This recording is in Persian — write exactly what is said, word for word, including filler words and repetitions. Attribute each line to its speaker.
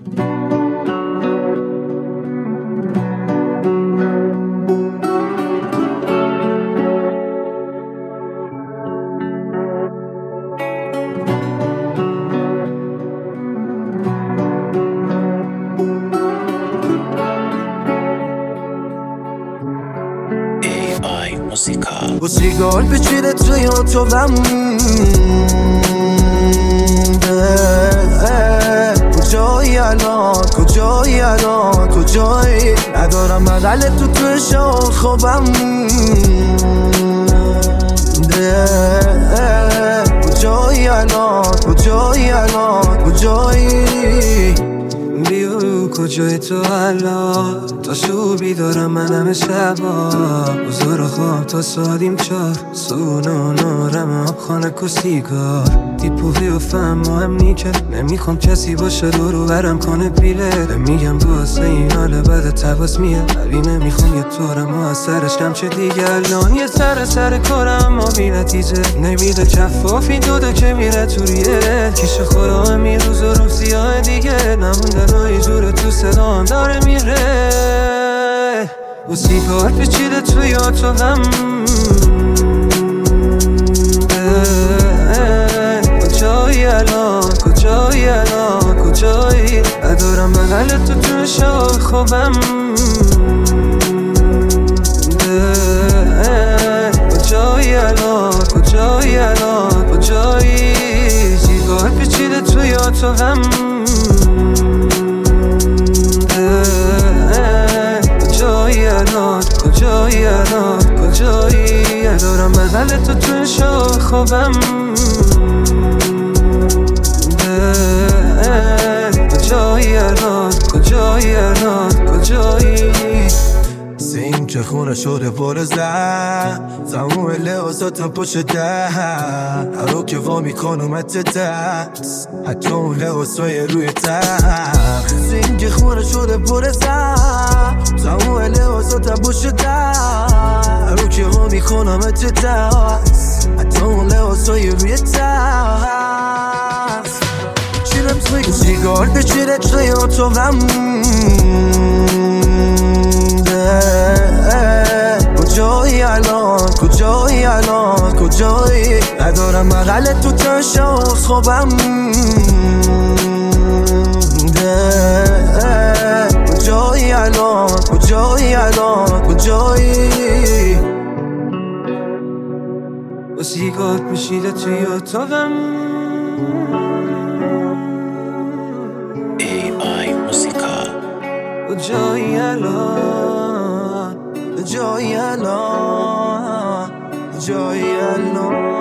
Speaker 1: با سیگار پیچیده توی اتاقم کجایی الان کجایی الان کجایی ندارم بغل تو توی شام خوابم کجایی الان کجایی الان کجایی بیو کجای تو الان تا شوبی دارم من همه شبا بزار خواب تا سادیم چار سونا نارم خانه و سیگار دیپوهی و فهم مهم نیکه نمیخوام کسی باشه دورو برم کنه بیله میگم واسه این حال بده تباس میاد ولی نمیخوام یه طورم و از سرش کم چه دیگه الان یه سر سر کارم ما بی نتیجه نمیده کفافی دوده که میره توریه کیش خورا میروز و روز سیاه دیگه نموندن و جور تو صدام داره میره و سیگار پیچیده توی اتاقم کجایی الان کجایی الان کجایی ندارم بغل تو تو شب خوابم کجایی الان کجایی الان کجایی سیگار پیچیده توی اتاقم کجایی الان کجایی الان کجایی ندارم بغل تو تو شب خوابم کجایی الان کجایی الان کجایی سیم که خونه شده پر زن تموم لحظاتم پشت در هرو که وا میکنم دست حتی اون لحظای روی تخت سیم که خونه شده پر زن تموم لحظاتم پشت در هرو که وا میکنم دست حتی اون لحظای روی تخت سیگار پیچیده توی اتاقم کجایی الان کجایی الان کجایی ندارم بغل تو تا شب خوابم کجایی الان کجایی الان کجایی با سیگار پیچیده توی اتاقم کجایی الان کجایی الان کجایی الان